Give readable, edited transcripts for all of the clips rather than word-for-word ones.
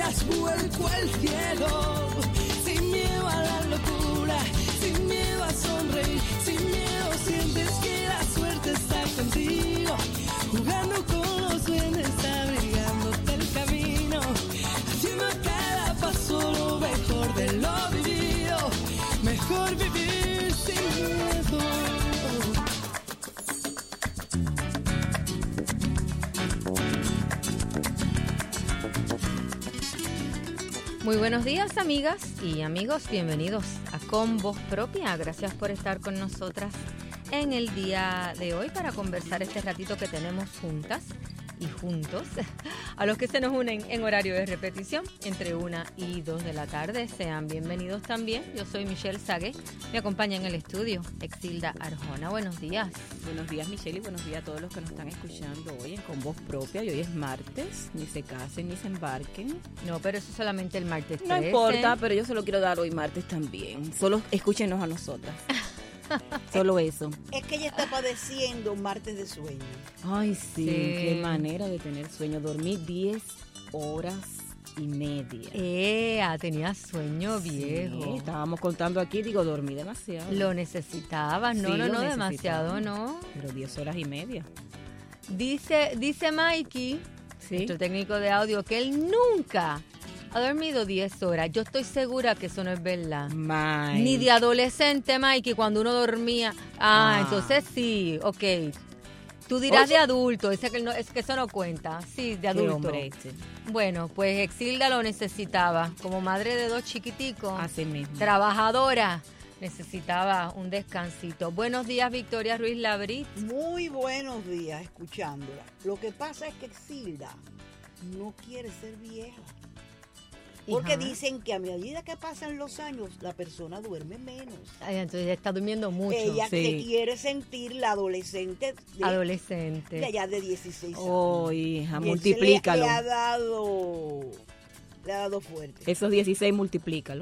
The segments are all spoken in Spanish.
das vuelco al cielo, sin miedo a la locura, sin miedo a sonreír, sin miedo sientes que la suerte está contigo, jugando con los duendes, abrigándote el camino, haciendo cada paso lo mejor de lo vivido, mejor vivir sin miedo. Muy buenos días, amigas y amigos, bienvenidos a Con Voz Propia. Gracias por estar con nosotras en el día de hoy para conversar este ratito que tenemos juntas y juntos. A los que se nos unen en horario de repetición entre 1 y 2 de la tarde, sean bienvenidos también. Yo soy Michelle Sagué, me acompaña en el estudio Exilda Arjona. Buenos días. Buenos días, Michelle, y buenos días a todos los que nos están escuchando hoy en Con Voz Propia. Y hoy es martes, ni se casen ni se embarquen. No, pero eso es solamente el martes 13. No importa, pero yo se lo quiero dar hoy martes también. Solo escúchenos a nosotras. Solo eso. Es que ella está padeciendo un martes de sueño. Ay, sí, qué manera de tener sueño. Dormí 10 horas y media. Tenía sueño viejo. Sí, estábamos contando aquí, digo, dormí demasiado. Lo necesitabas, no, Sí, no, demasiado, no. Pero 10 horas y media. Dice Mikey, Sí. nuestro técnico de audio, que él nunca ha dormido 10 horas. Yo estoy segura que eso no es verdad. Mike. Ni de adolescente, Mikey, cuando uno dormía. Entonces sí, ok. Tú dirás Oye. de adulto, es que eso no cuenta. Sí, de Qué adulto. hombre este. Bueno, pues Exilda lo necesitaba. Como madre de 2 chiquiticos, Así mismo. trabajadora, necesitaba un descansito. Buenos días, Victoria Ruiz Labrit. Muy buenos días, escuchándola. Lo que pasa es que Exilda no quiere ser vieja. Porque Ajá. dicen que a medida que pasan los años, la persona duerme menos. Ay, entonces ella está durmiendo mucho. Ella sí. se quiere sentir la adolescente de Adolescente. allá de 16 años. Oh, hija, Y él multiplícalo. Le ha dado fuerte. Esos 16 multiplícalo.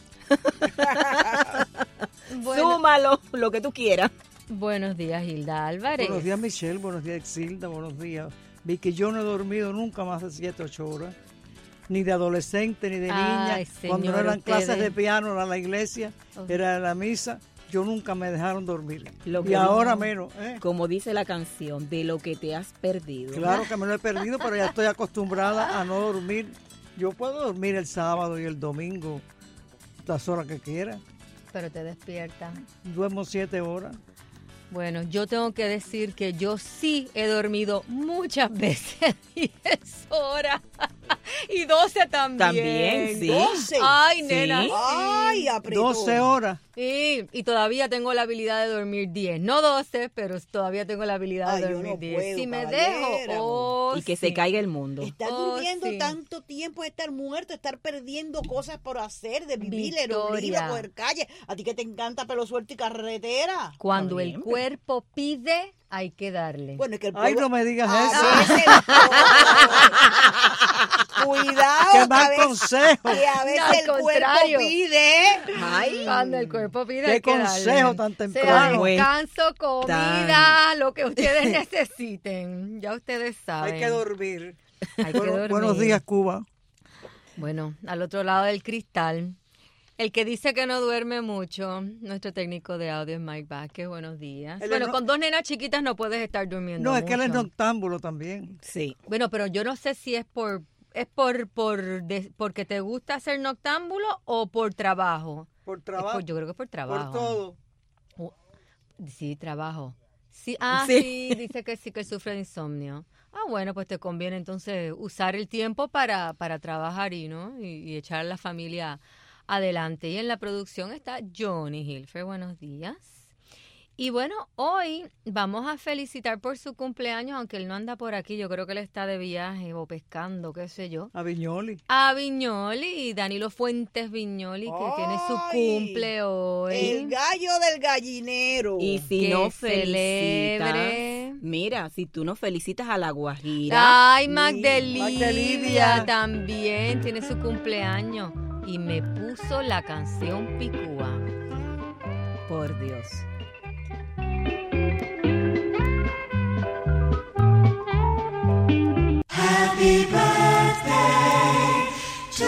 Bueno, Súmalo, lo que tú quieras. buenos días, Hilda Álvarez. Buenos días, Michelle. Buenos días, Exilda. Buenos días. Vi que yo no he dormido nunca más de 7, 8 horas. Ni de adolescente, ni de niña. Ay, Cuando señor, no eran ustedes. clases de piano, era la iglesia, Oh. era la misa. Yo nunca me dejaron dormir. Lo Y que ahora dijo- menos. Como dice la canción, de lo que te has perdido. Claro que me lo he perdido, pero ya estoy acostumbrada a no dormir. Yo puedo dormir el sábado y el domingo las horas que quiera. Pero te despierta. Duermo 7 horas. Bueno, yo tengo que decir que yo sí he dormido muchas veces 10 horas y 12 también. También, sí. 12. Ay, Sí. nena. Ay, apretó. 12 horas. Y todavía tengo la habilidad de dormir 10. No 12, pero todavía tengo la habilidad Ay, de yo dormir no 10. puedo, Si me caballera. dejo, Y que se sí. caiga el mundo. Estar Oh, durmiendo sí. tanto tiempo, estar muerto, estar perdiendo cosas por hacer, de vivir, el Victoria. obligo a coger calle. A ti que te encanta pelo suelto y carretera. Cuando Está el bien, pero- cuerpo pide, hay que darle. Bueno, es que el Ay, pueblo- no me digas a eso. veces- Cuidado, ¡Qué que a mal veces, consejo! que a veces al el cuerpo contrario. pide. Ay, cuando el cuerpo pide, ¡Qué hay que darle. consejo tan Sea temprano! descanso, comida, lo que ustedes necesiten. Ya ustedes saben. Hay que dormir. Hay que dormir. Buenos días, Cuba. Bueno, al otro lado del cristal, el que dice que no duerme mucho, nuestro técnico de audio es Mike Vázquez. Buenos días. Él Bueno, es con 2 nenas chiquitas no puedes estar durmiendo No, es que él es mucho. noctámbulo también. Sí. Bueno, pero yo no sé si es porque te gusta ser noctámbulo o por trabajo. Por trabajo. Yo creo que es por trabajo. Por todo. Sí, trabajo. Sí, Sí. sí, dice que sí que sufre de insomnio. Bueno, pues te conviene entonces usar el tiempo para trabajar y echar a la familia adelante. Y en la producción está Johnny Hilfer. Buenos días. Y bueno, hoy vamos a felicitar por su cumpleaños, aunque él no anda por aquí. Yo creo que él está de viaje o pescando, qué sé yo. A Viñoli. A Viñoli y Danilo Fuentes Viñoli, que tiene su Ay, cumple hoy. El gallo del gallinero. Y si Que no celebre. felicitas, mira, si tú no felicitas a la Guajira, Ay, Magdelidia Magdelidia. también tiene su cumpleaños y me puso la canción Picúa. por Dios. Happy birthday to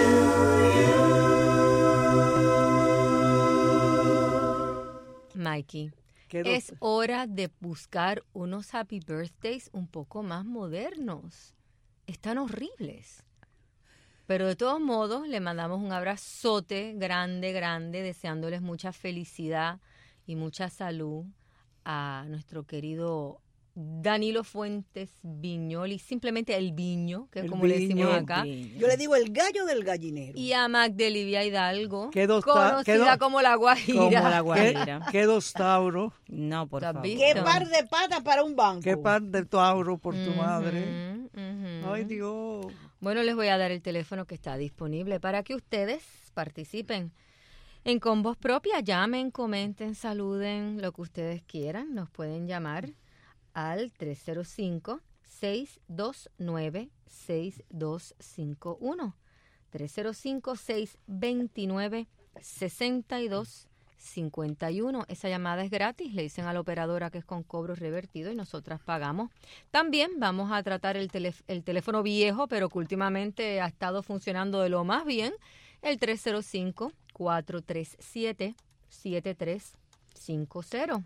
Mikey. ¿Qué Es hora de buscar unos happy birthdays un poco más modernos. Están horribles. Pero de todos modos, le mandamos un abrazote grande, grande, deseándoles mucha felicidad y mucha salud a nuestro querido Danilo Fuentes Viñoli, simplemente el Viño, que es como le decimos acá. Yo le digo el gallo del gallinero. Y a Magdelivia Hidalgo, Quedó conocida como la Guajira. Como la Guajira. ¿Qué dos tauros? No, por ¿Tú has favor. visto? ¿Qué par de patas para un banco? ¿Qué par de tauros por tu Ujú, madre? ujú. Ay, Dios. Bueno, les voy a dar el teléfono que está disponible para que ustedes participen en Con Voz Propia. Llamen, comenten, saluden, lo que ustedes quieran. Nos pueden llamar al 305-629-6251. 305-629-6251. Esa llamada es gratis. Le dicen a la operadora que es con cobro revertido y nosotras pagamos. También vamos a tratar el teléfono viejo, pero que últimamente ha estado funcionando de lo más bien. El 305-437-7350.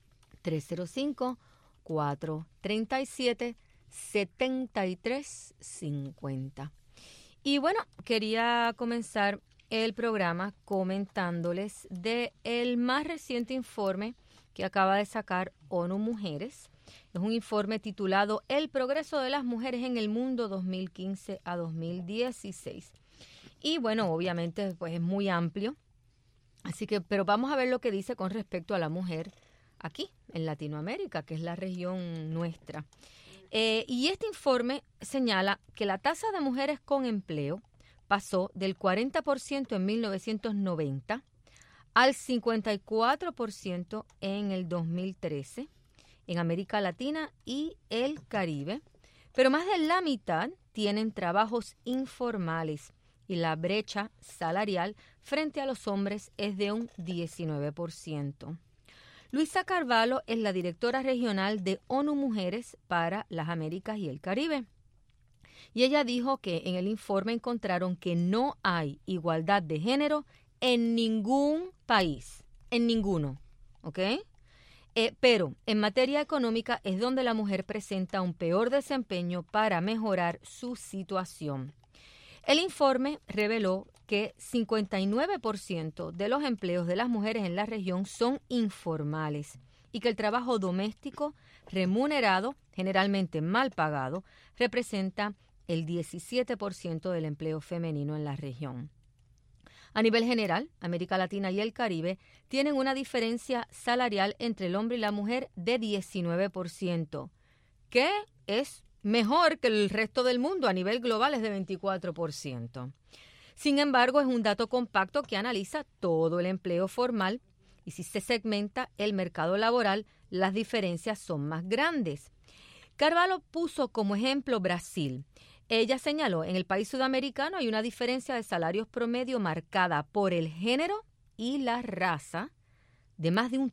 305-437-7350. Y bueno, quería comenzar el programa comentándoles de el más reciente informe que acaba de sacar ONU Mujeres. Es un informe titulado El progreso de las mujeres en el mundo 2015 a 2016. Y bueno, obviamente pues es muy amplio. Así que, pero vamos a ver lo que dice con respecto a la mujer aquí, en Latinoamérica, que es la región nuestra. Y este informe señala que la tasa de mujeres con empleo pasó del 40% en 1990 al 54% en el 2013 en América Latina y el Caribe. Pero más de la mitad tienen trabajos informales y la brecha salarial frente a los hombres es de un 19%. Luisa Carvalho es la directora regional de ONU Mujeres para las Américas y el Caribe. Y ella dijo que en el informe encontraron que no hay igualdad de género en ningún país, en ninguno, ¿ok? Pero en materia económica es donde la mujer presenta un peor desempeño para mejorar su situación. El informe reveló que 59% de los empleos de las mujeres en la región son informales y que el trabajo doméstico remunerado, generalmente mal pagado, representa el 17% del empleo femenino en la región. A nivel general, América Latina y el Caribe tienen una diferencia salarial entre el hombre y la mujer de 19%, que es mejor que el resto del mundo. A nivel global es de 24%. Sin embargo, es un dato compacto que analiza todo el empleo formal y si se segmenta el mercado laboral, las diferencias son más grandes. Carvalho puso como ejemplo Brasil. Ella señaló, en el país sudamericano hay una diferencia de salarios promedio marcada por el género y la raza de más de un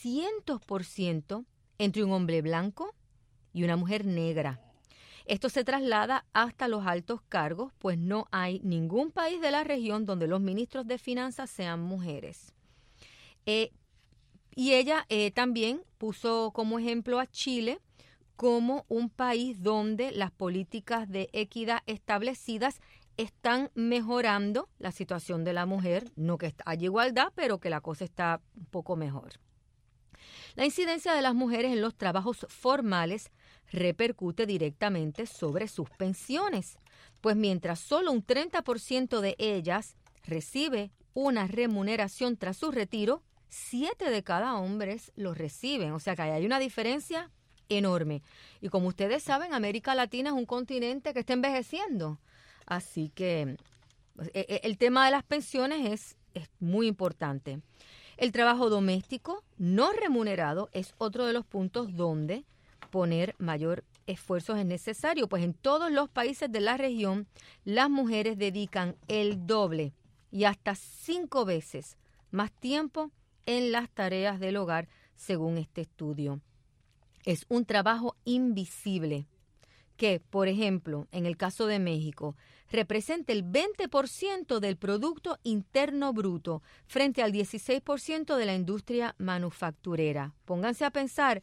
300% entre un hombre blanco y una mujer negra. Esto se traslada hasta los altos cargos, pues no hay ningún país de la región donde los ministros de finanzas sean mujeres. Y ella también puso como ejemplo a Chile como un país donde las políticas de equidad establecidas están mejorando la situación de la mujer. No que haya igualdad, pero que la cosa está un poco mejor. La incidencia de las mujeres en los trabajos formales repercute directamente sobre sus pensiones, pues mientras solo un 30% de ellas recibe una remuneración tras su retiro, 7 de cada hombres lo reciben. O sea que hay una diferencia enorme. Y como ustedes saben, América Latina es un continente que está envejeciendo. Así que el tema de las pensiones es muy importante. El trabajo doméstico no remunerado es otro de los puntos donde poner mayor esfuerzo es necesario, pues en todos los países de la región las mujeres dedican el doble y hasta 5 veces más tiempo en las tareas del hogar, según este estudio. Es un trabajo invisible que, por ejemplo, en el caso de México, representa el 20% del Producto Interno Bruto frente al 16% de la industria manufacturera. Pónganse a pensar,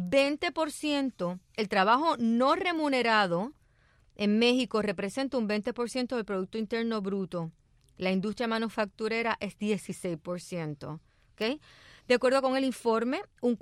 20%, el trabajo no remunerado en México representa un 20% del Producto Interno Bruto. La industria manufacturera es 16%. ¿Okay? De acuerdo con el informe, un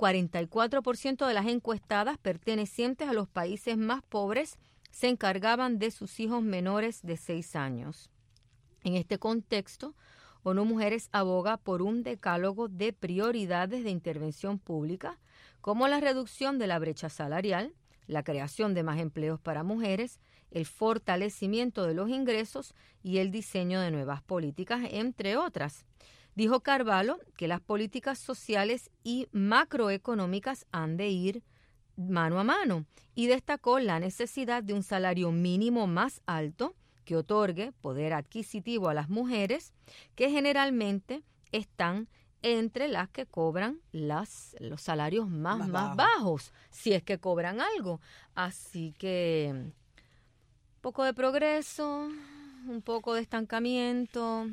44% de las encuestadas pertenecientes a los países más pobres se encargaban de sus hijos menores de 6 años. En este contexto, ONU Mujeres aboga por un decálogo de prioridades de intervención pública, como la reducción de la brecha salarial, la creación de más empleos para mujeres, el fortalecimiento de los ingresos y el diseño de nuevas políticas, entre otras. Dijo Carvalho que las políticas sociales y macroeconómicas han de ir mano a mano y destacó la necesidad de un salario mínimo más alto que otorgue poder adquisitivo a las mujeres que generalmente están entre las que cobran los salarios más bajos, si es que cobran algo. Así que un poco de progreso, un poco de estancamiento,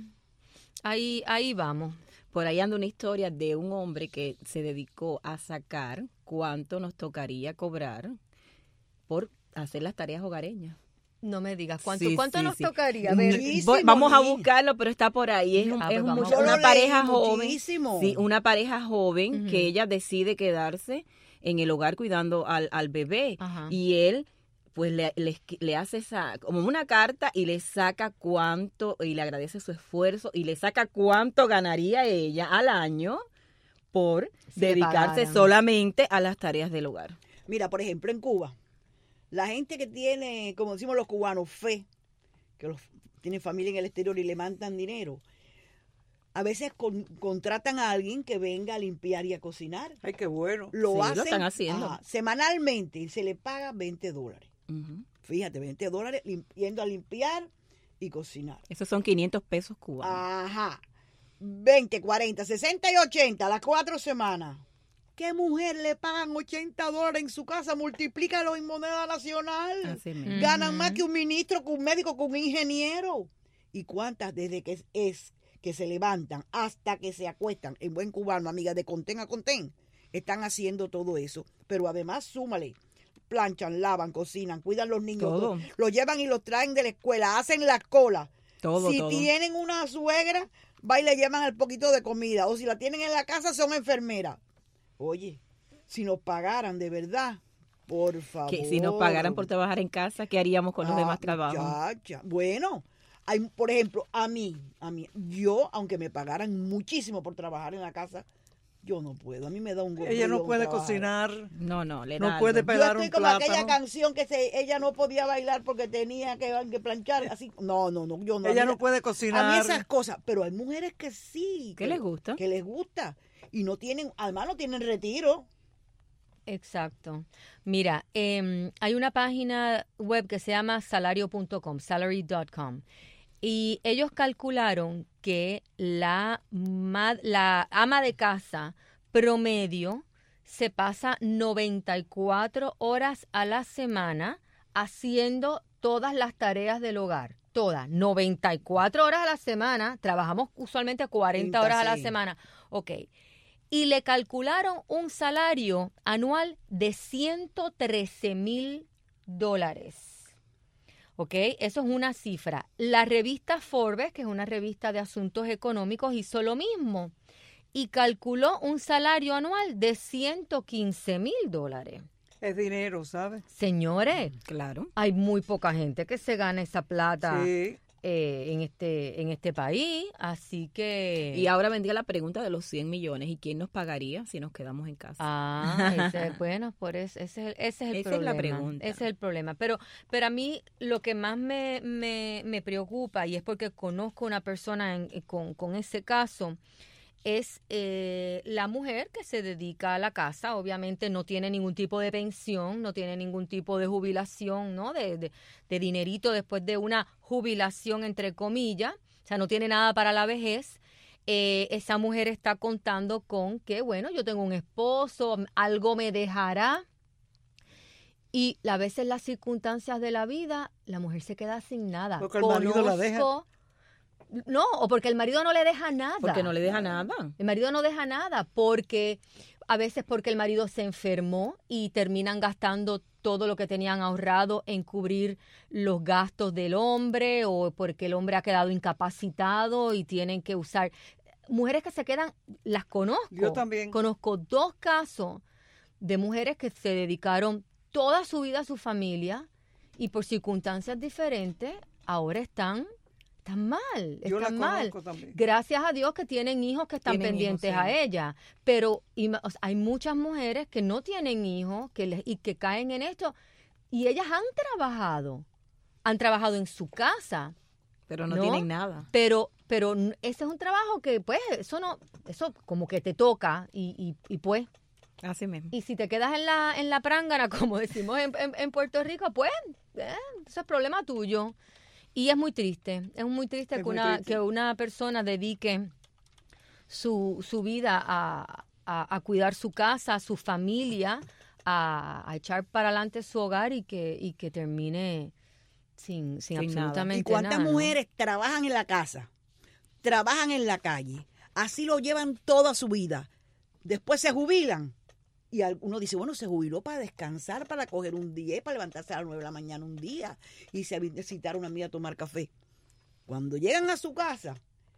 ahí vamos. Por ahí anda una historia de un hombre que se dedicó a sacar cuánto nos tocaría cobrar por hacer las tareas hogareñas. No me digas, ¿cuánto nos tocaría? A ver, vamos a buscarlo, pero está por ahí. Es una pareja joven. Sí, una pareja joven que ella decide quedarse en el hogar cuidando al bebé. Ajá. Y él pues le hace como una carta y le saca cuánto, y le agradece su esfuerzo, y le saca cuánto ganaría ella al año por dedicarse solamente a las tareas del hogar. Mira, por ejemplo, en Cuba, la gente que tiene, como decimos los cubanos, fe, que tienen familia en el exterior y le mandan dinero, a veces contratan a alguien que venga a limpiar y a cocinar. Ay, qué bueno. Lo están haciendo. Semanalmente, y se le paga $20. Uh-huh. Fíjate, $20 yendo a limpiar y cocinar. Esos son 500 pesos cubanos. Ajá. 20, 40, 60 y 80, las 4 semanas. ¿Qué mujer le pagan $80 en su casa? Multiplícalo en moneda nacional. Así mismo. Ganan más que un ministro, que un médico, que un ingeniero. ¿Y cuántas desde que que se levantan hasta que se acuestan, en buen cubano, amiga, de contén a contén, están haciendo todo eso? Pero además, súmale, planchan, lavan, cocinan, cuidan los niños, todo. Los llevan y los traen de la escuela, hacen la cola. Todo, si tienen una suegra, va y le llevan el poquito de comida. O si la tienen en la casa, son enfermeras. Oye, si nos pagaran de verdad, por favor. Que si nos pagaran por trabajar en casa, ¿qué haríamos con los demás trabajos? Ya. Bueno, por ejemplo, a mí, yo, aunque me pagaran muchísimo por trabajar en la casa, yo no puedo. A mí me da un golpe. Ella no puede cocinar. No, le da no puede pelar un plátano. Yo estoy como aquella canción que ella no podía bailar porque tenía que planchar. Así, no, yo no. Ella no puede cocinar. A mí esas cosas, pero hay mujeres que sí. ¿Qué les gusta? Que les gusta. Y no tienen, además no tienen retiro. Exacto. Mira, hay una página web que se llama salario.com, salary.com. Y ellos calcularon que la ama de casa promedio se pasa 94 horas a la semana haciendo todas las tareas del hogar. Todas. 94 horas a la semana. Trabajamos usualmente 40 horas a la semana. Ok. Y le calcularon un salario anual de $113,000. ¿Ok? Eso es una cifra. La revista Forbes, que es una revista de asuntos económicos, hizo lo mismo y calculó un salario anual de $115,000. Es dinero, ¿sabes? Señores, claro, hay muy poca gente que se gana esa plata. Sí. En este país, así que... Y ahora vendría la pregunta de los 100 millones, ¿y quién nos pagaría si nos quedamos en casa? Bueno, por eso, ese es el Esa problema. Es la pregunta. Ese es el problema. Pero a mí lo que más me preocupa, y es porque conozco una persona con ese caso, es la mujer que se dedica a la casa. Obviamente no tiene ningún tipo de pensión, no tiene ningún tipo de jubilación, ¿no? De dinerito después de una jubilación, entre comillas. O sea, no tiene nada para la vejez. Esa mujer está contando con que, bueno, yo tengo un esposo, algo me dejará. Y a veces las circunstancias de la vida, la mujer se queda sin nada. Porque el marido la deja. No, o porque el marido no le deja nada. Porque no le deja nada. El marido no deja nada porque a veces porque el marido se enfermó y terminan gastando todo lo que tenían ahorrado en cubrir los gastos del hombre o porque el hombre ha quedado incapacitado y tienen que usar. Mujeres que se quedan, las conozco. Yo también. Conozco 2 casos de mujeres que se dedicaron toda su vida a su familia y por circunstancias diferentes ahora están mal. Yo están mal. También. Gracias a Dios que tienen hijos que están pendientes a ella. Pero hay muchas mujeres que no tienen hijos y que caen en esto. Y ellas han trabajado en su casa. Pero no tienen nada. Pero ese es un trabajo que, pues, eso como que te toca y pues. Así mismo. Y si te quedas en la prángana, como decimos en Puerto Rico, pues, eso es problema tuyo. Y es muy triste que una persona dedique su vida a cuidar su casa, a su familia, a echar para adelante su hogar y que termine sin absolutamente nada. ¿Y cuántas mujeres trabajan en la casa, trabajan en la calle? Así lo llevan toda su vida. Después se jubilan. Y uno dice, bueno, se jubiló para descansar, para coger un día y para levantarse a las 9 de la mañana un día y se visitar a una amiga a tomar café. Cuando llegan a su casa,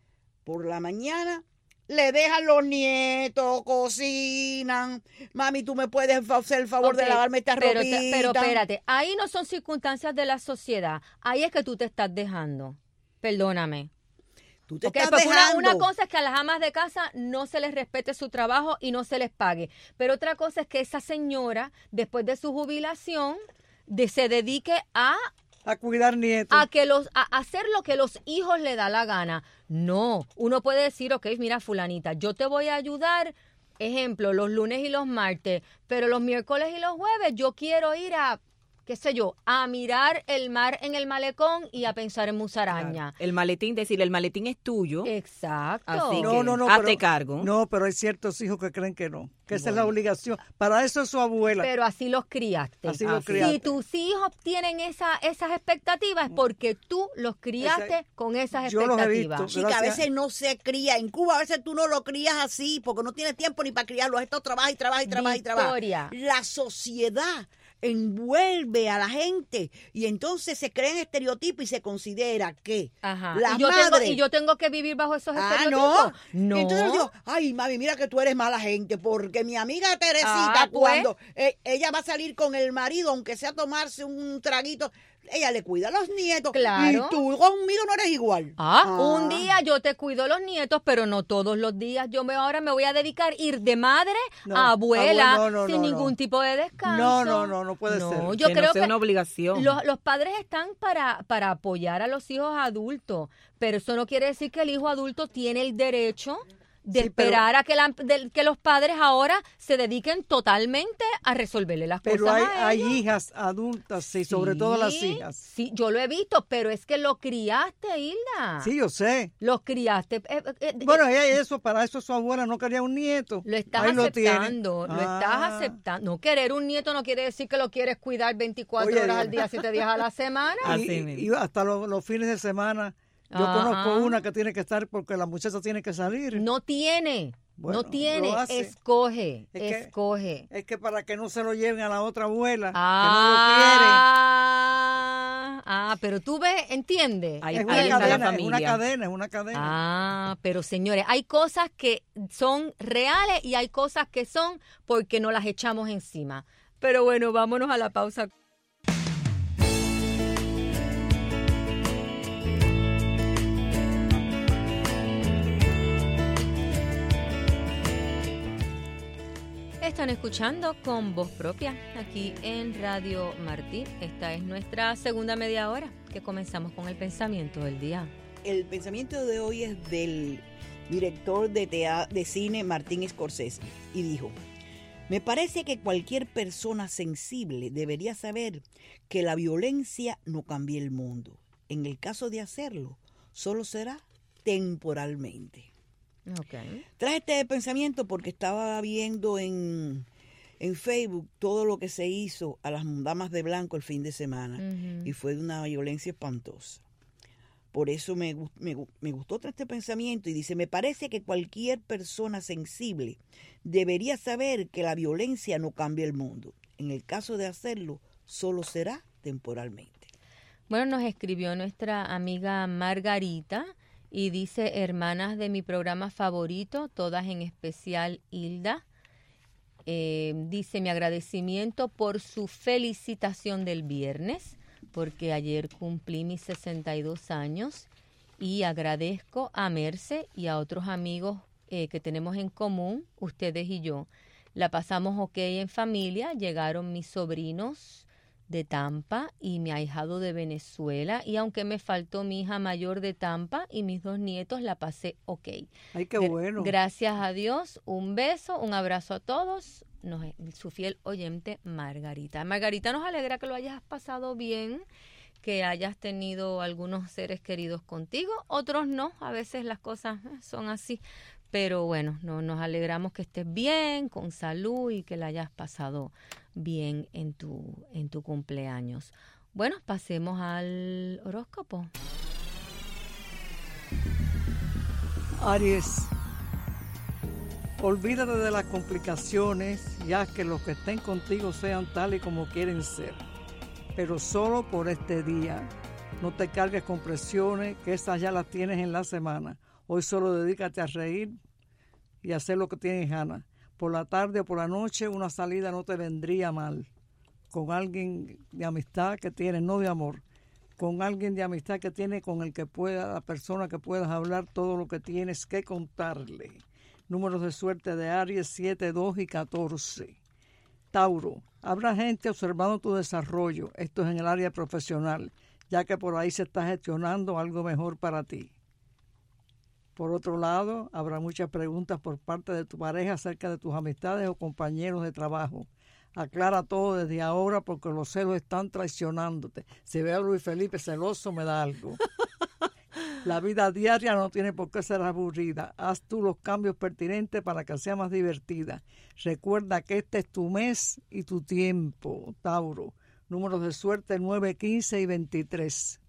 por la mañana, le dejan los nietos, cocinan. Mami, tú me puedes hacer el favor de lavarme esta ropita. Pero espérate, ahí no son circunstancias de la sociedad. Ahí es que tú te estás dejando. Perdóname. Tú te estás dejando. Una cosa es que a las amas de casa no se les respete su trabajo y no se les pague. Pero otra cosa es que esa señora, después de su jubilación, se dedique a cuidar nietos. A hacer lo que los hijos le da la gana. No, uno puede decir, ok, mira, fulanita, yo te voy a ayudar, ejemplo, los lunes y los martes, pero los miércoles y los jueves yo quiero ir a, qué sé yo, a mirar el mar en el malecón y a pensar en musaraña. Claro. El maletín, decir, el maletín es tuyo. Exacto. Así no, hazte cargo. No, pero hay ciertos hijos que creen que no, que esa es la obligación. Para eso es su abuela. Pero así los criaste. Así los criaste. Si tus hijos tienen esas expectativas es porque tú los criaste con esas expectativas. Yo los he visto. Chica, a veces no se cría. En Cuba a veces tú no lo crías así porque no tienes tiempo ni para criarlo. Esto trabaja y trabaja y trabaja y trabaja. La sociedad envuelve a la gente y entonces se crean estereotipos y se considera que las madres... Y yo tengo que vivir bajo esos estereotipos. No. Entonces yo digo, ay, mami, mira que tú eres mala gente, porque mi amiga Teresita, cuando ella va a salir con el marido, aunque sea a tomarse un traguito, ella le cuida a los nietos. Claro. Y tú conmigo no eres igual. Un día yo te cuido los nietos, pero no todos los días. Ahora me voy a dedicar ir de madre a abuela sin ningún tipo de descanso. No puede ser. Yo creo que es una obligación. Los padres están para apoyar a los hijos adultos, pero eso no quiere decir que el hijo adulto tiene el derecho de esperar a que los padres ahora se dediquen totalmente a resolverle las cosas a ellos. Pero hay hijas adultas, sí, sobre todo las hijas. Sí, yo lo he visto, pero es que lo criaste, Hilda. Sí, yo sé. Los criaste. Bueno, para eso su abuela no quería un nieto. Lo estás aceptando, lo estás aceptando. No querer un nieto no quiere decir que lo quieres cuidar 24 horas al día, 7 días a la semana. Y hasta los fines de semana. Yo conozco una que tiene que estar porque la muchacha tiene que salir. No tiene. Bueno, no tiene. Escoge. Es que para que no se lo lleven a la otra abuela, que no lo quiere. Pero tú ves, ¿entiendes? Es una cadena. Pero señores, hay cosas que son reales y hay cosas que son porque no las echamos encima. Pero bueno, vámonos a la pausa. Están escuchando Con Voz Propia aquí en Radio Martí. Esta es nuestra segunda media hora que comenzamos con el pensamiento del día. El pensamiento de hoy es del director de cine Martin Scorsese y dijo: me parece que cualquier persona sensible debería saber que la violencia no cambia el mundo. En el caso de hacerlo, solo será temporalmente. Okay. Traje este pensamiento porque estaba viendo en en Facebook todo lo que se hizo a las damas de blanco el fin de semana. Y fue de una violencia espantosa. Por eso me gustó este pensamiento y dice, me parece que cualquier persona sensible debería saber que la violencia no cambia el mundo. En el caso de hacerlo, solo será temporalmente. Bueno, nos escribió nuestra amiga Margarita y dice, hermanas de mi programa favorito, todas en especial Hilda, dice mi agradecimiento por su felicitación del viernes, porque ayer cumplí mis 62 años y agradezco a Merce y a otros amigos que tenemos en común, ustedes y yo. La pasamos ok en familia, llegaron mis sobrinos de Tampa y mi ahijado de Venezuela, y aunque me faltó mi hija mayor de Tampa y mis 2 nietos, la pasé ok. Ay, qué bueno. Gracias a Dios, un beso, un abrazo a todos. Su fiel oyente Margarita. Margarita, nos alegra que lo hayas pasado bien, que hayas tenido algunos seres queridos contigo, otros no, a veces las cosas son así, pero bueno, nos alegramos que estés bien, con salud y que la hayas pasado bien en tu cumpleaños. Bueno, pasemos al horóscopo. Aries, olvídate de las complicaciones, ya que los que estén contigo sean tal y como quieren ser, pero solo por este día. No te cargues con presiones, que esas ya las tienes en la semana. Hoy solo dedícate a reír y a hacer lo que tienes ganas. Por la tarde o por la noche una salida no te vendría mal. Con alguien de amistad que tienes, no de amor. Con alguien de amistad que tienes, con el que pueda, la persona que puedas hablar todo lo que tienes que contarle. Números de suerte de Aries, 7, 2 y 14. Tauro, habrá gente observando tu desarrollo. Esto es en el área profesional, ya que por ahí se está gestionando algo mejor para ti. Por otro lado, habrá muchas preguntas por parte de tu pareja acerca de tus amistades o compañeros de trabajo. Aclara todo desde ahora porque los celos están traicionándote. Si veo a Luis Felipe celoso, me da algo. La vida diaria no tiene por qué ser aburrida. Haz tú los cambios pertinentes para que sea más divertida. Recuerda que este es tu mes y tu tiempo, Tauro. Números de suerte 9, 15 y 23.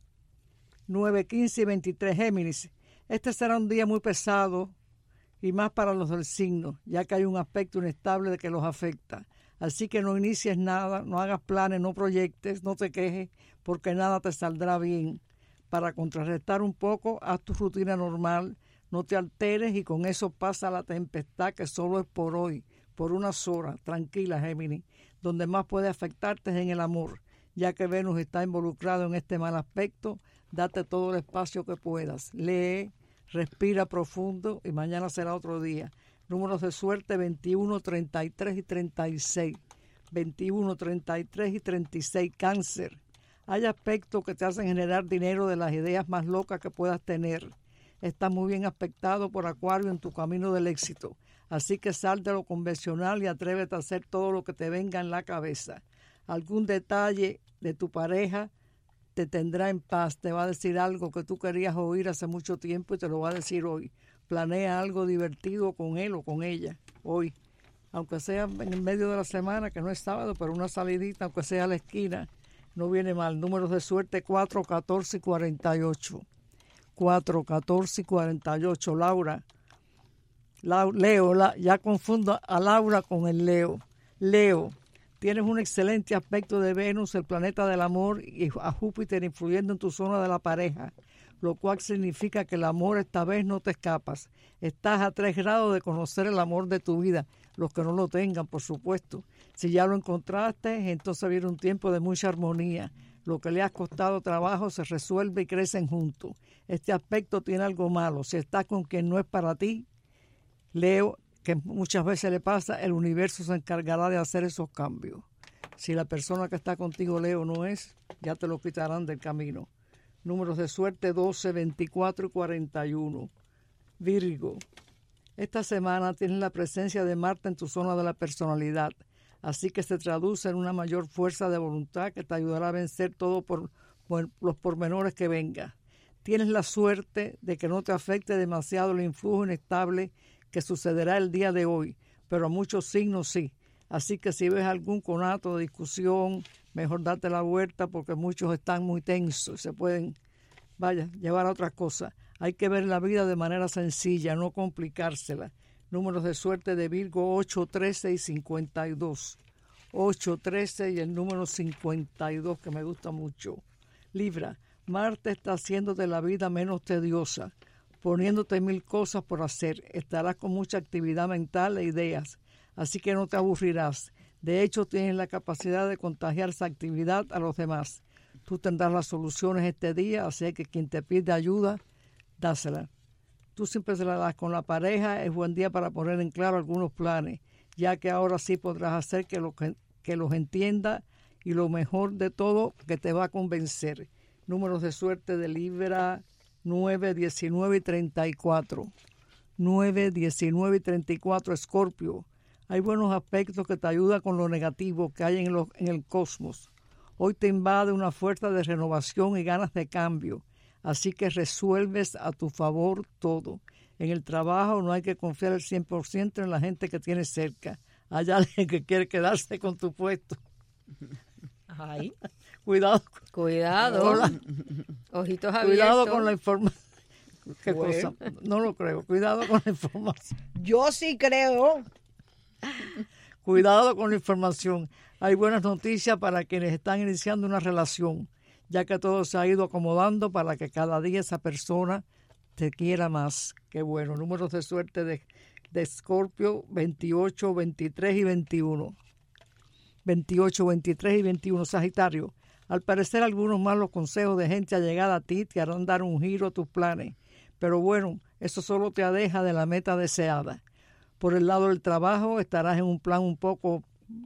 9, 15 y 23, Géminis. Este será un día muy pesado y más para los del signo, ya que hay un aspecto inestable de que los afecta. Así que no inicies nada, no hagas planes, no proyectes, no te quejes, porque nada te saldrá bien. Para contrarrestar un poco, haz tu rutina normal, no te alteres y con eso pasa la tempestad que solo es por hoy, por unas horas. Tranquila, Géminis. Donde más puede afectarte es en el amor, ya que Venus está involucrado en este mal aspecto. Date todo el espacio que puedas. Lee, respira profundo y mañana será otro día. Números de suerte 21, 33 y 36. 21, 33 y 36. Cáncer. Hay aspectos que te hacen generar dinero de las ideas más locas que puedas tener. Estás muy bien aspectado por Acuario en tu camino del éxito. Así que sal de lo convencional y atrévete a hacer todo lo que te venga en la cabeza. Algún detalle de tu pareja te tendrá en paz, te va a decir algo que tú querías oír hace mucho tiempo y te lo va a decir hoy. Planea algo divertido con él o con ella hoy, aunque sea en el medio de la semana, que no es sábado, pero una salidita, aunque sea a la esquina, no viene mal. Números de suerte 4, 14 y 48. 4, 14 y 48. Leo, ya confundo a Laura con el Leo. Leo, tienes un excelente aspecto de Venus, el planeta del amor, y a Júpiter influyendo en tu zona de la pareja, lo cual significa que el amor esta vez no te escapas. Estás a 3 grados de conocer el amor de tu vida, los que no lo tengan, por supuesto. Si ya lo encontraste, entonces viene un tiempo de mucha armonía. Lo que le has costado trabajo se resuelve y crecen juntos. Este aspecto tiene algo malo. Si estás con quien no es para ti, Leo, que muchas veces le pasa, el universo se encargará de hacer esos cambios. Si la persona que está contigo, Leo, no es, ya te lo quitarán del camino. Números de suerte 12, 24 y 41. Virgo, esta semana tienes la presencia de Marte en tu zona de la personalidad, así que se traduce en una mayor fuerza de voluntad que te ayudará a vencer todo por los pormenores que vengan. Tienes la suerte de que no te afecte demasiado el influjo inestable que sucederá el día de hoy, pero a muchos signos sí. Así que si ves algún conato de discusión, mejor date la vuelta porque muchos están muy tensos, se pueden, llevar a otras cosas. Hay que ver la vida de manera sencilla, no complicársela. Números de suerte de Virgo 8, 13 y 52. 8, 13 y el número 52 que me gusta mucho. Libra, Marte está haciéndote la vida menos tediosa, poniéndote 1000 cosas por hacer. Estarás con mucha actividad mental e ideas, así que no te aburrirás. De hecho, tienes la capacidad de contagiar esa actividad a los demás. Tú tendrás las soluciones este día, así que quien te pide ayuda, dásela. Tú siempre se la das con la pareja, es buen día para poner en claro algunos planes, ya que ahora sí podrás hacer que los entienda y lo mejor de todo, que te va a convencer. Números de suerte de Libra 9, 19 y 34. 9, 19 y 34, Escorpio. Hay buenos aspectos que te ayudan con lo negativo que hay en el cosmos. Hoy te invade una fuerza de renovación y ganas de cambio, así que resuelves a tu favor todo. En el trabajo no hay que confiar al 100% en la gente que tienes cerca. Hay alguien que quiere quedarse con tu puesto. Ay. Cuidado. Ojitos abiertos. Cuidado con la información. ¿Qué cosa? No lo creo. Cuidado con la información. Yo sí creo. Cuidado con la información. Hay buenas noticias para quienes están iniciando una relación, ya que todo se ha ido acomodando para que cada día esa persona te quiera más. Qué bueno. Números de suerte de Escorpio 28, 23 y 21. 28, 23 y 21. Sagitario, al parecer algunos malos consejos de gente allegada a ti te harán dar un giro a tus planes, pero bueno, eso solo te aleja de la meta deseada. Por el lado del trabajo estarás en un plan un poco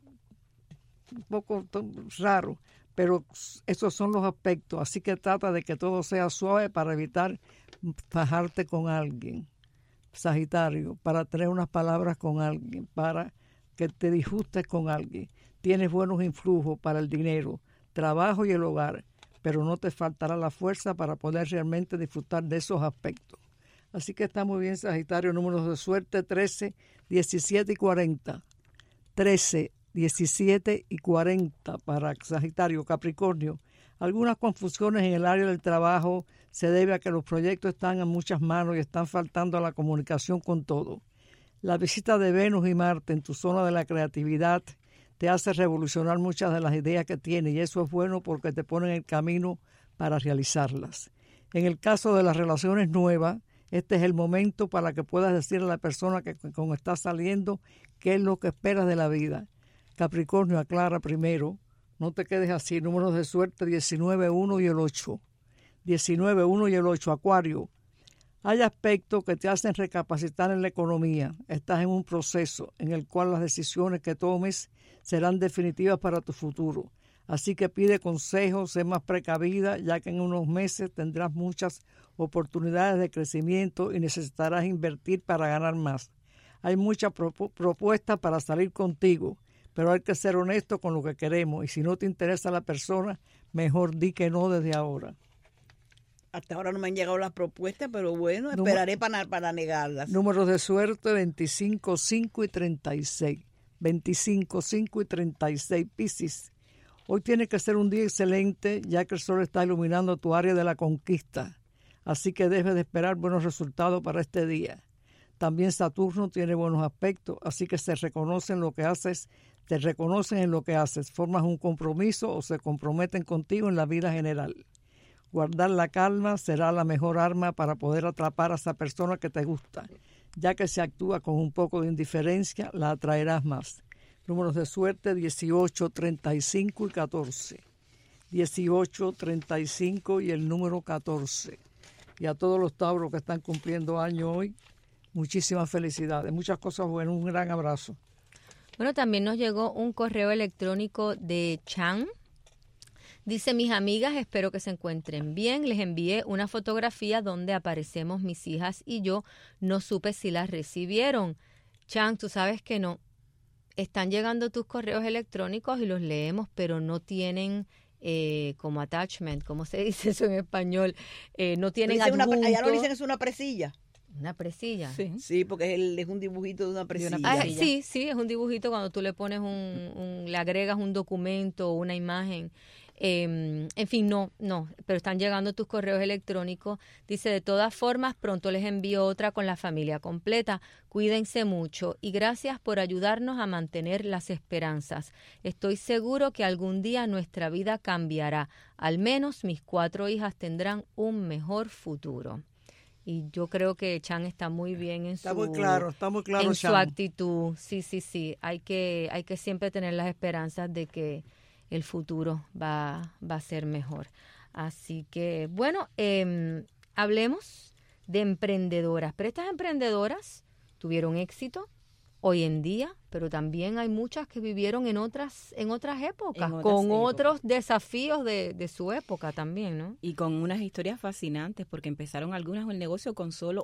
raro, pero esos son los aspectos, así que trata de que todo sea suave para evitar fajarte con alguien. Sagitario, para tener unas palabras con alguien, para que te disgustes con alguien. Tienes buenos influjos para el dinero, trabajo y el hogar, pero no te faltará la fuerza para poder realmente disfrutar de esos aspectos. Así que está muy bien, Sagitario. Números de suerte 13, 17 y 40. 13, 17 y 40 para Sagitario. Capricornio, algunas confusiones en el área del trabajo se debe a que los proyectos están en muchas manos y están faltando a la comunicación con todo. La visita de Venus y Marte en tu zona de la creatividad te hace revolucionar muchas de las ideas que tienes y eso es bueno porque te pone en el camino para realizarlas. En el caso de las relaciones nuevas, este es el momento para que puedas decirle a la persona que con estás saliendo qué es lo que esperas de la vida. Capricornio, aclara primero, no te quedes así. Números de suerte 19, 1 y el 8. 19, 1 y el 8. Acuario, hay aspectos que te hacen recapacitar en la economía. Estás en un proceso en el cual las decisiones que tomes serán definitivas para tu futuro. Así que pide consejos, sé más precavida, ya que en unos meses tendrás muchas oportunidades de crecimiento y necesitarás invertir para ganar más. Hay muchas propuestas para salir contigo, pero hay que ser honesto con lo que queremos y si no te interesa la persona, mejor di que no desde ahora. Hasta ahora no me han llegado las propuestas, pero bueno, esperaré para negarlas. Números de suerte 25, 5 y 36. 25, 5 y 36. Piscis, hoy tiene que ser un día excelente ya que el sol está iluminando tu área de la conquista. Así que debes de esperar buenos resultados para este día. También Saturno tiene buenos aspectos, así que te reconocen en lo que haces, formas un compromiso o se comprometen contigo en la vida general. Guardar la calma será la mejor arma para poder atrapar a esa persona que te gusta. Ya que se actúa con un poco de indiferencia, la atraerás más. Números de suerte 18, 35 y 14. 18, 35 y el número 14. Y a todos los tauros que están cumpliendo año hoy, muchísimas felicidades, muchas cosas buenas, un gran abrazo. Bueno, también nos llegó un correo electrónico de Chan. Dice, mis amigas, espero que se encuentren bien. Les envié una fotografía donde aparecemos mis hijas y yo. No supe si las recibieron. Chan, tú sabes que no. Están llegando tus correos electrónicos y los leemos, pero no tienen como attachment, ¿cómo se dice eso en español? No tienen adjunto. Allá lo dicen es una presilla. Una presilla. Sí, porque es un dibujito de una presilla. Sí, es un dibujito cuando tú le pones le agregas un documento o una imagen. En fin, no, pero están llegando tus correos electrónicos. Dice, de todas formas, pronto les envío otra con la familia completa. Cuídense mucho y gracias por ayudarnos a mantener las esperanzas. Estoy seguro que algún día nuestra vida cambiará. Al menos mis 4 hijas tendrán un mejor futuro. Y yo creo que Chan está muy bien en está muy claro, en Chan. Su actitud. Sí. Hay que siempre tener las esperanzas de que el futuro va a ser mejor. Así que, bueno, hablemos de emprendedoras. Pero estas emprendedoras tuvieron éxito hoy en día, pero también hay muchas que vivieron en otras épocas, con otros desafíos de su época también, ¿no? Y con unas historias fascinantes, porque empezaron algunas el negocio con solo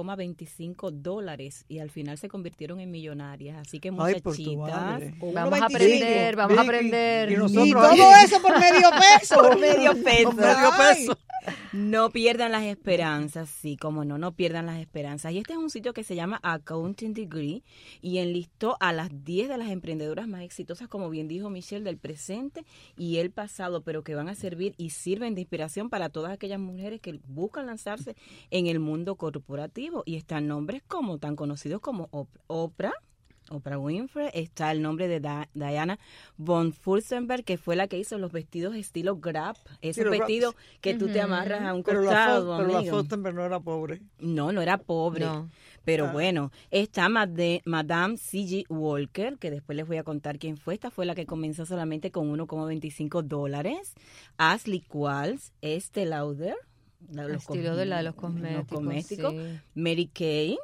$1.25 y al final se convirtieron en millonarias. Así que muchachitas, vamos a aprender. Y todo eso por medio peso. Por medio peso. No pierdan las esperanzas, sí, como no pierdan las esperanzas. Y este es un sitio que se llama Accounting Degree y enlistó a las 10 de las emprendedoras más exitosas, como bien dijo Michelle, del presente y el pasado, pero que van a servir y sirven de inspiración para todas aquellas mujeres que buscan lanzarse en el mundo corporativo. Y están nombres como tan conocidos como Oprah Winfrey, está el nombre de Diana von Furstenberg, que fue la que hizo los vestidos estilo Gap, esos vestidos que tú te amarras a un costado. Pero la Furstenberg no era pobre. No era pobre. No. Pero bueno, está Madame C.G. Walker, que después les voy a contar quién fue. Esta fue la que comenzó solamente con $1.25. Ashley Qualls, Estée Lauder, estilo de los cosméticos. Sí. Mary Kay.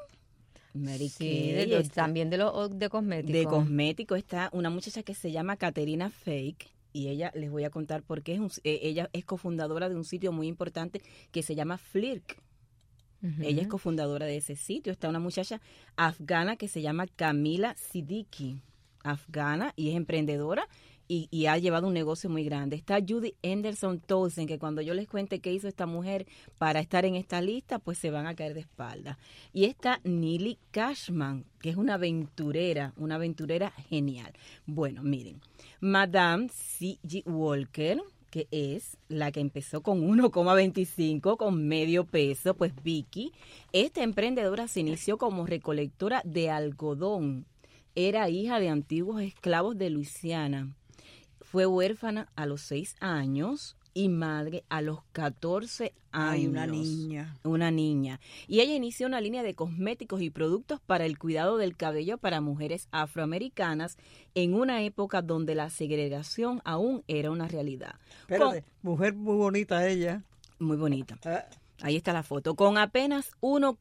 También de cosméticos. De cosméticos está una muchacha que se llama Caterina Fake. Y ella, les voy a contar por qué ella es cofundadora de un sitio muy importante que se llama Flirk. Ella es cofundadora de ese sitio. Está una muchacha afgana que se llama Camila Siddiqui, afgana, y es emprendedora y ha llevado un negocio muy grande. Está Judy Anderson Townsend, que cuando yo les cuente qué hizo esta mujer para estar en esta lista, pues se van a caer de espalda. Y está Neely Cashman, que es una aventurera genial. Bueno, miren, Madame C.G. Walker, que es la que empezó con 1,25, con medio peso, pues Vicky, esta emprendedora se inició como recolectora de algodón. Era hija de antiguos esclavos de Luisiana. Fue huérfana a los 6 años y madre a los 14 años. Ay, una niña. Y ella inició una línea de cosméticos y productos para el cuidado del cabello para mujeres afroamericanas en una época donde la segregación aún era una realidad. Espérate, mujer muy bonita ella. Muy bonita. Ahí está la foto. Con apenas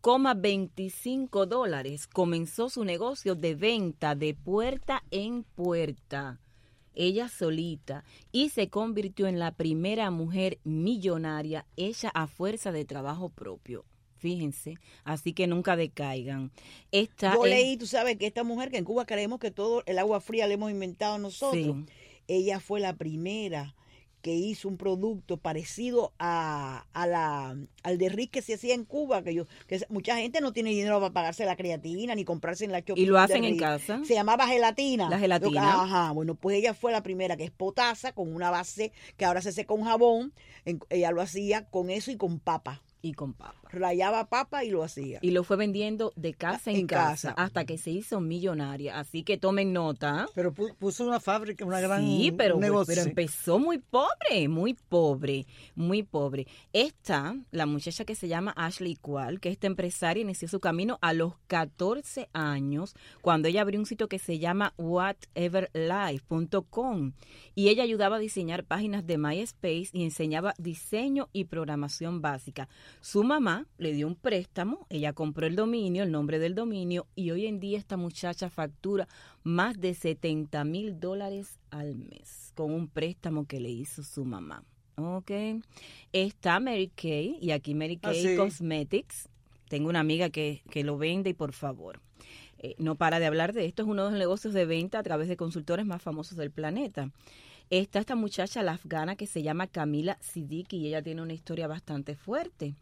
$1.25 comenzó su negocio de venta de puerta en puerta. Ella solita, y se convirtió en la primera mujer millonaria hecha a fuerza de trabajo propio. Fíjense, así que nunca decaigan. Yo leí, tú sabes, que esta mujer, que en Cuba creemos que todo el agua fría la hemos inventado nosotros, sí. Ella fue la primera que hizo un producto parecido al de Rick que se hacía en Cuba, que mucha gente no tiene dinero para pagarse la creatina ni comprarse en la Choco. Y lo hacen en casa. Se llamaba gelatina. La gelatina. Ajá, bueno, pues ella fue la primera, que es potasa, con una base que ahora se seca con jabón. Ella lo hacía con eso y con papa. Rayaba papa y lo hacía. Y lo fue vendiendo de casa en casa hasta que se hizo millonaria. Así que tomen nota. Pero puso una fábrica, una gran negocio. Pero empezó muy pobre. Esta, la muchacha que se llama Ashley Qualls, que esta empresaria inició su camino a los 14 años, cuando ella abrió un sitio que se llama whateverlife.com. Y ella ayudaba a diseñar páginas de MySpace y enseñaba diseño y programación básica. Su mamá le dio un préstamo, ella compró el dominio, el nombre del dominio, y hoy en día esta muchacha factura más de $70,000 al mes con un préstamo que le hizo su mamá. Ok. Está Mary Kay, y aquí Mary Kay Cosmetics. Tengo una amiga que lo vende y por favor, no para de hablar de esto. Es uno de los negocios de venta a través de consultores más famosos del planeta. Está esta muchacha, la afgana, que se llama Camila Siddiqui, y ella tiene una historia bastante fuerte.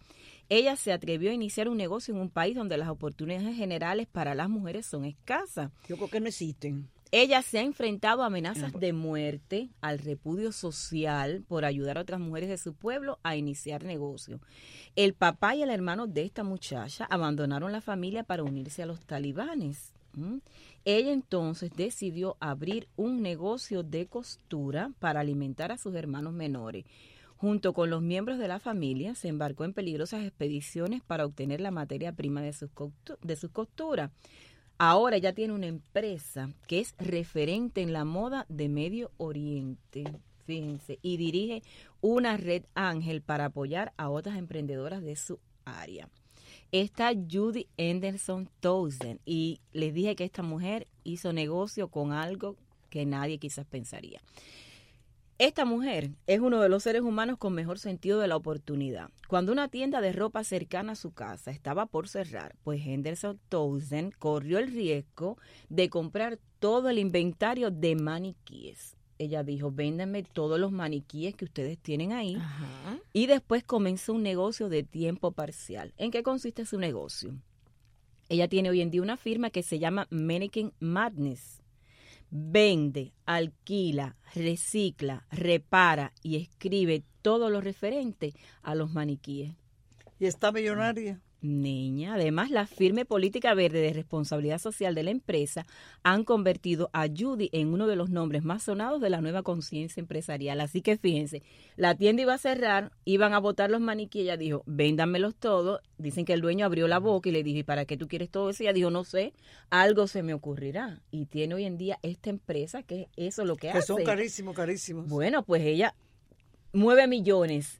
ella se atrevió a iniciar un negocio en un país donde las oportunidades generales para las mujeres son escasas. Yo creo que no existen. Ella se ha enfrentado a amenazas de muerte, al repudio social por ayudar a otras mujeres de su pueblo a iniciar negocios. El papá y el hermano de esta muchacha abandonaron la familia para unirse a los talibanes. Ella entonces decidió abrir un negocio de costura para alimentar a sus hermanos menores. Junto con los miembros de la familia, se embarcó en peligrosas expediciones para obtener la materia prima de sus costuras. Ahora ella tiene una empresa que es referente en la moda de Medio Oriente, fíjense, y dirige una red ángel para apoyar a otras emprendedoras de su área. Está Judy Anderson Townsend, y les dije que esta mujer hizo negocio con algo que nadie quizás pensaría. Esta mujer es uno de los seres humanos con mejor sentido de la oportunidad. Cuando una tienda de ropa cercana a su casa estaba por cerrar, pues Henderson Townsend corrió el riesgo de comprar todo el inventario de maniquíes. Ella dijo, véndanme todos los maniquíes que ustedes tienen ahí. Ajá. Y después comenzó un negocio de tiempo parcial. ¿En qué consiste su negocio? Ella tiene hoy en día una firma que se llama Mannequin Madness. Vende, alquila, recicla, repara y escribe todo lo referente a los maniquíes. ¿Y está millonaria? Niña, además la firme política verde de responsabilidad social de la empresa han convertido a Judy en uno de los nombres más sonados de la nueva conciencia empresarial. Así que fíjense, la tienda iba a cerrar, iban a botar los maniquíes, ella dijo, véndanmelos todos. Dicen que el dueño abrió la boca y le dijo, ¿y para qué tú quieres todo eso? Y ella dijo, no sé, algo se me ocurrirá. Y tiene hoy en día esta empresa que eso es lo que hace. Que son carísimos. Bueno, pues ella mueve millones,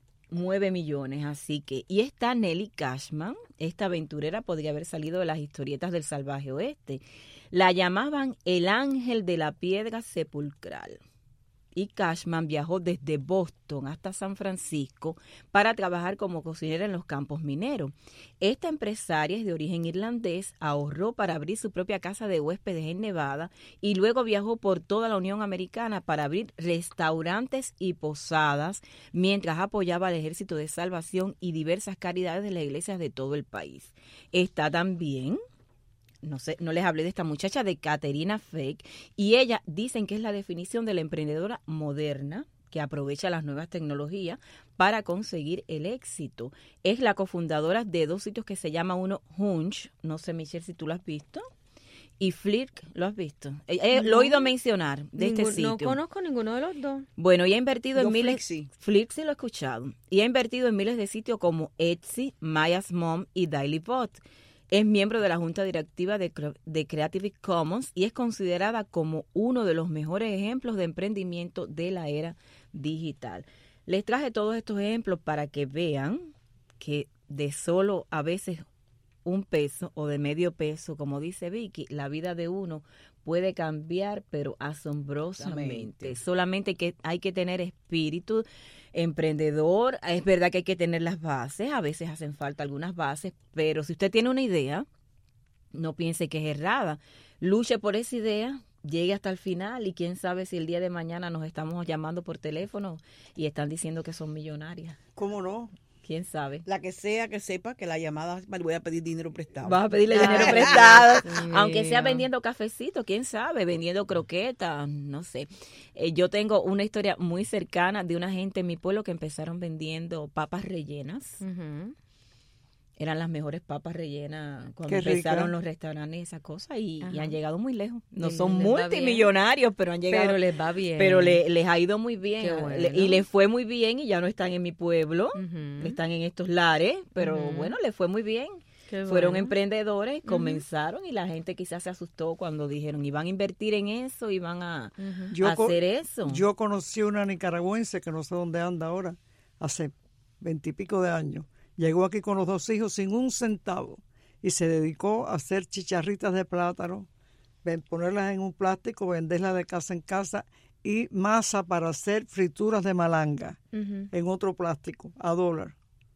así que, y está Nellie Cashman, esta aventurera podría haber salido de las historietas del salvaje oeste. La llamaban el ángel de la piedra sepulcral. Y Cashman viajó desde Boston hasta San Francisco para trabajar como cocinera en los campos mineros. Esta empresaria es de origen irlandés, ahorró para abrir su propia casa de huéspedes en Nevada y luego viajó por toda la Unión Americana para abrir restaurantes y posadas mientras apoyaba al Ejército de Salvación y diversas caridades de las iglesias de todo el país. Está también... No les hablé de esta muchacha, de Caterina Fake, y ella dicen que es la definición de la emprendedora moderna que aprovecha las nuevas tecnologías para conseguir el éxito. Es la cofundadora de 2 sitios que se llama uno Hunch, no sé Michelle si tú lo has visto, y Flirk, ¿lo has visto? Lo he oído mencionar de este sitio. No conozco ninguno de los dos. Bueno, y ha invertido en miles... Flirk sí lo he escuchado. Y ha invertido en miles de sitios como Etsy, Maya's Mom y DailyBot. Es miembro de la Junta Directiva de Creative Commons y es considerada como uno de los mejores ejemplos de emprendimiento de la era digital. Les traje todos estos ejemplos para que vean que de solo a veces un peso o de medio peso, como dice Vicky, la vida de uno puede cambiar, pero asombrosamente. Solamente que hay que tener espíritu emprendedor. Es verdad que hay que tener las bases, a veces hacen falta algunas bases, pero si usted tiene una idea, no piense que es errada. Luche por esa idea, llegue hasta el final y quién sabe si el día de mañana nos estamos llamando por teléfono y están diciendo que son millonarias. ¿Cómo no? ¿Quién sabe? La que sea que sepa que la llamada, le voy a pedir dinero prestado. Vas a pedirle dinero prestado, aunque sea vendiendo cafecito, quién sabe, vendiendo croquetas, no sé. Yo tengo una historia muy cercana de una gente en mi pueblo que empezaron vendiendo papas rellenas. Uh-huh. Eran las mejores papas rellenas cuando empezaron los restaurantes y esas cosas y han llegado muy lejos. No son multimillonarios, pero han llegado. Pero les va bien. Pero les ha ido muy bien. Bueno. Y les fue muy bien y ya no están en mi pueblo, están en estos lares, pero bueno, les fue muy bien. Fueron emprendedores, comenzaron y la gente quizás se asustó cuando dijeron iban a invertir en eso, iban a hacer eso. Yo conocí una nicaragüense que no sé dónde anda ahora, hace 20 y pico de años. Llegó aquí con los 2 hijos sin un centavo y se dedicó a hacer chicharritas de plátano, ponerlas en un plástico, venderlas de casa en casa y masa para hacer frituras de malanga en otro plástico a $1.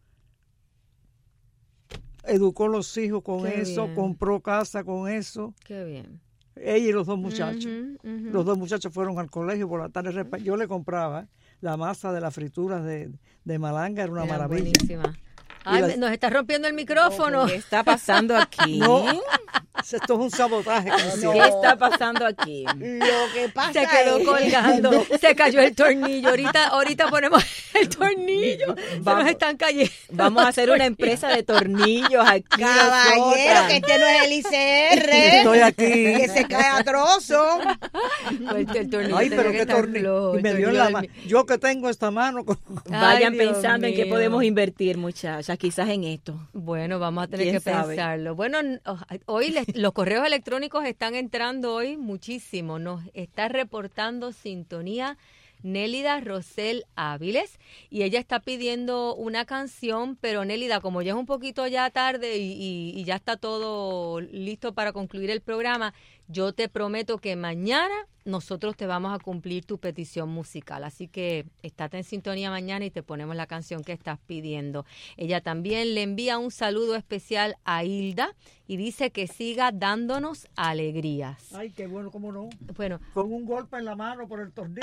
Educó los hijos con eso, compró casa con eso. Qué bien. Ella y los 2 muchachos. Los 2 muchachos fueron al colegio por la tarde. Yo le compraba la masa de las frituras de malanga, era una maravilla. Buenísima. Ay, nos está rompiendo el micrófono. ¿Qué está pasando aquí? No, esto es un sabotaje. ¿Qué está pasando aquí? Lo que pasa se quedó es colgando, se cayó el tornillo. Ahorita ponemos el tornillo. Se nos están cayendo. Vamos a hacer una empresa de tornillos aquí. caballero, nosotras. que este no es el ICR. Estoy aquí. Que se cae a trozos. El tornillo. Ay, pero tenía que qué estar tornillo. flojo, Y me el dio en tornillo la del mano. Yo que tengo esta mano. Vayan Ay, Dios pensando en qué mío. podemos invertir, muchachas, quizás en esto. Bueno, vamos a tener ¿Quién que sabe? pensarlo. Bueno, hoy los correos electrónicos están entrando hoy muchísimo. Nos está reportando sintonía Nélida Rosel Áviles y ella está pidiendo una canción, pero Nélida, como ya es un poquito ya tarde y ya está todo listo para concluir el programa, yo te prometo que mañana nosotros te vamos a cumplir tu petición musical. Así que estate en sintonía mañana y te ponemos la canción que estás pidiendo. Ella también le envía un saludo especial a Hilda y dice que siga dándonos alegrías. Ay, qué bueno, cómo no. Bueno, Con un golpe en la mano por el tornillo.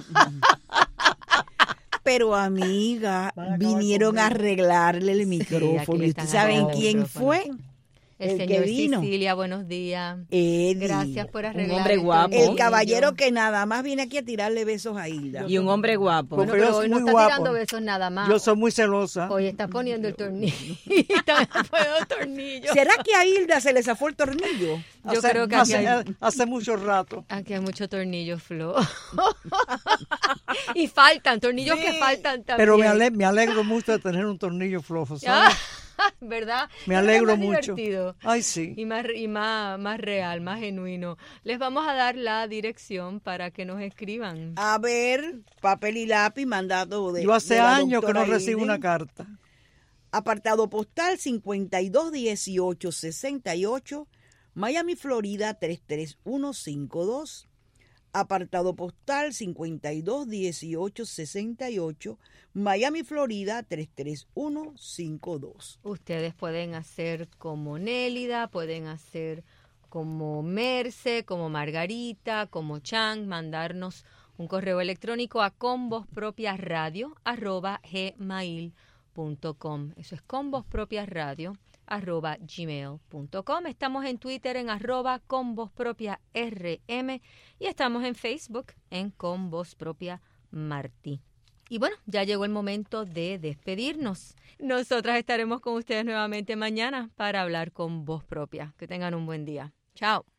Pero amiga, Van a acabar vinieron a conmigo. arreglarle el aquí micrófono. le ¿Y están ustedes saben arreglando el quién micrófono. fue? el El que señor vino. Sicilia, buenos días. Eddie. Gracias por arreglar. hombre el guapo. tornillo. El caballero que nada más viene aquí a tirarle besos a Hilda. Y un hombre guapo. Bueno, Porque yo pero hoy soy no muy está guapo. tirando besos nada más. Yo soy muy celosa. Hoy está poniendo el tornillo. Está poniendo tornillo. ¿Será que a Hilda se le zafó el tornillo? Yo creo que aquí hace mucho rato. aquí hay mucho tornillo flow. Y faltan, tornillos que faltan también. Pero me alegro mucho de tener un tornillo flojo, ¿sabes? ¿Verdad? Me Creo que alegro es más mucho. divertido. Ay, sí. Y más real, más genuino. Les vamos a dar la dirección para que nos escriban. A ver, papel y lápiz mandado de Yo hace de la años que no doctora recibo Hilda. una carta. Apartado postal 521868, Miami, Florida 33152. Apartado postal 521868, Miami, Florida 33152. Ustedes pueden hacer como Nélida, pueden hacer como Merce, como Margarita, como Chang, mandarnos un correo electrónico a convozpropiasradio@gmail.com. Eso es convozpropiasradio@gmail.com. Estamos en Twitter en @convozpropiarm y estamos en Facebook en Con Voz Propia Martí. Y bueno, ya llegó el momento de despedirnos. Nosotras estaremos con ustedes nuevamente mañana para hablar con voz propia. Que tengan un buen día. Chao.